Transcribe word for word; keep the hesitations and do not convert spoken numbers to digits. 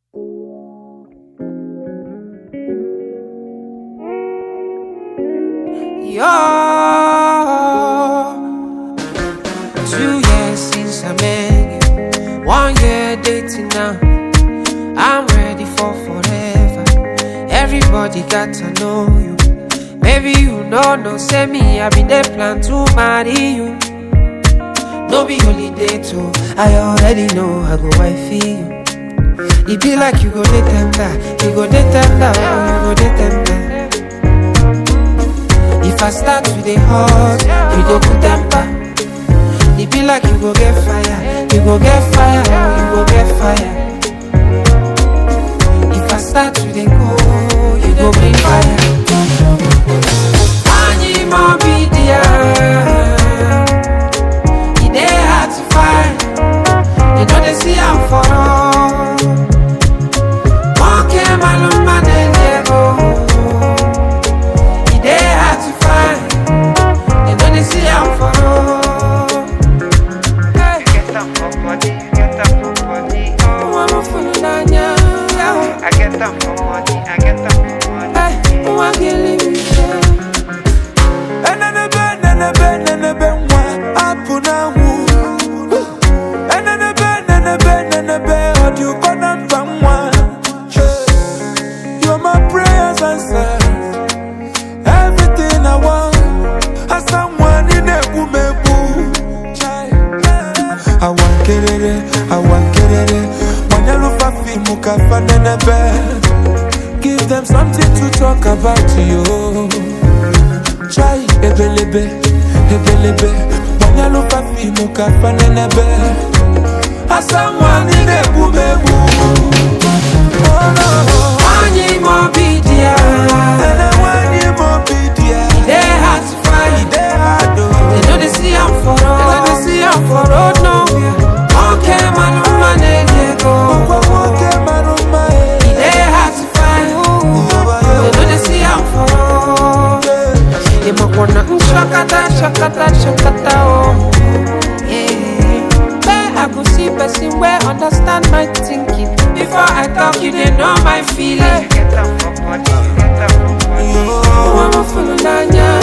Yo, two years since I met you, one year dating now. I'm ready for forever. Everybody got to know you. Maybe you know, no say me, I been there plan to marry you. No be holiday too, I already know I go wifey you. It be like you go dey tender, you go dey tender, oh, you go dey tender. If I start with the hot, you go put temper. It be like you go get fire, you go get fire, you go get fire. If I start with the cold, you go bring fire. Anyi mo be there. It dey hard to find. You know they see I'm for all. One came alone, man, and they go. It dey hard to find. You know they see I'm for all. Hey. Get up for money, get up for money. Oh, I'm a fool, Danya. I get up for money, I get up for money. Hey, oh, I can't leave you. And then the bed, and the bed, and the bed, one up on a woo. And then the bed, and the bed, and the bed, how do you call them from one? You're my prayers answered. Everything I want, I someone in a woman boo. I want it, I want it. When you look at me, muka fan in the bed. Give them something to talk about you. Try ebelebe, ebelebe. When you look at me, muka fan in the bed. I someone in a woman boo. Oh no. Anyi mo be there. And I want you more be there. They hard to find. They hard to. They know they see I'm for road. They know they see I'm for road nowhere. Okay, man, man, they go. Okay, man, oh my. They hard to find. They know they see I'm for road. They might wanna shakata, shakata, shakata, oh. Yeah. Where I go see person where understand my thinking. Before I talk, you they know my feeling. Get up for money, get up for money. Oh, I'm a fool, Danya.